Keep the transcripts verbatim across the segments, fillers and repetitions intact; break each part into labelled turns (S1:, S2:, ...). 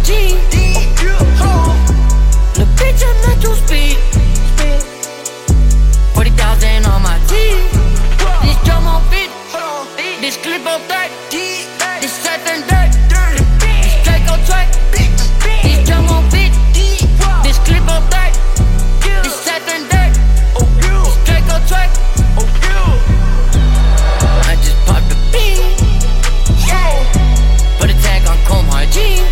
S1: G. The bitch, I'm not too speed. forty thousand on my teeth. This drum on beat. This clip on thirty. This seven dirt. This Draco track. This drum on beat. This clip on thirty. This seven dirt. This Draco track. I just popped the beat. Put a tag on Comar G.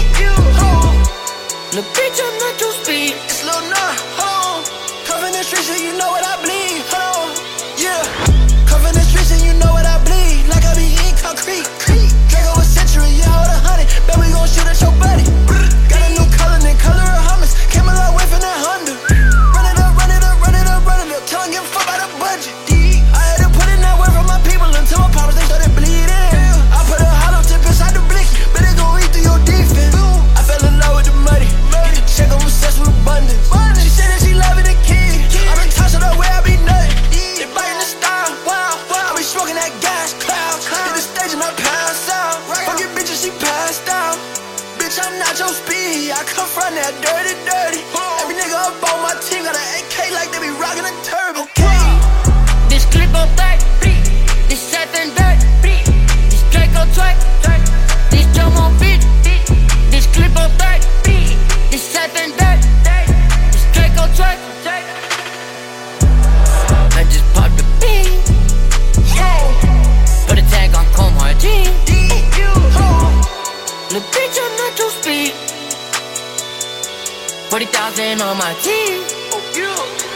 S1: Look, bitch, I'm not too speed.
S2: It's Lil Nah, ho. Cover the streets and you know what I bleed, ho. Yeah. Cover the streets and you know what I bleed. Like I be eating concrete. Draco a century, yeah, hold a hundred. Bet we gon' shoot at your buddy. Got a new color, then color of hummus. Came a long way from that Honda. Run it up, run it up, run it up, run it up. Tell 'em give a fuck about the budget. I had to put in that work for my people until my problems they started bleeding. I put a hollow tip inside the blicky, but it gon' eat through your defense. I fell in love with the money. Get the check, I'm obsessed with abundance. She said that she loving the kid. I been tossing her where I be nuttin'. They biting the style, wow, wow. I be smoking that gas cloud. Hit the stage and I pass out. Fuck your bitch and she passed out. Bitch, I'm not your speed. I come from that dirty, dirty. Every nigga up on my team got an A K like they be rockin' a turban.
S1: This clip on thirty. This seven dirt. This Draco track. This drum on beat. This clip on thirty. This seven dirt. This Draco track. I just popped the beat. Put a tag on Comar G. Look, bitch, I'm not too speed. forty thousand on my teeth.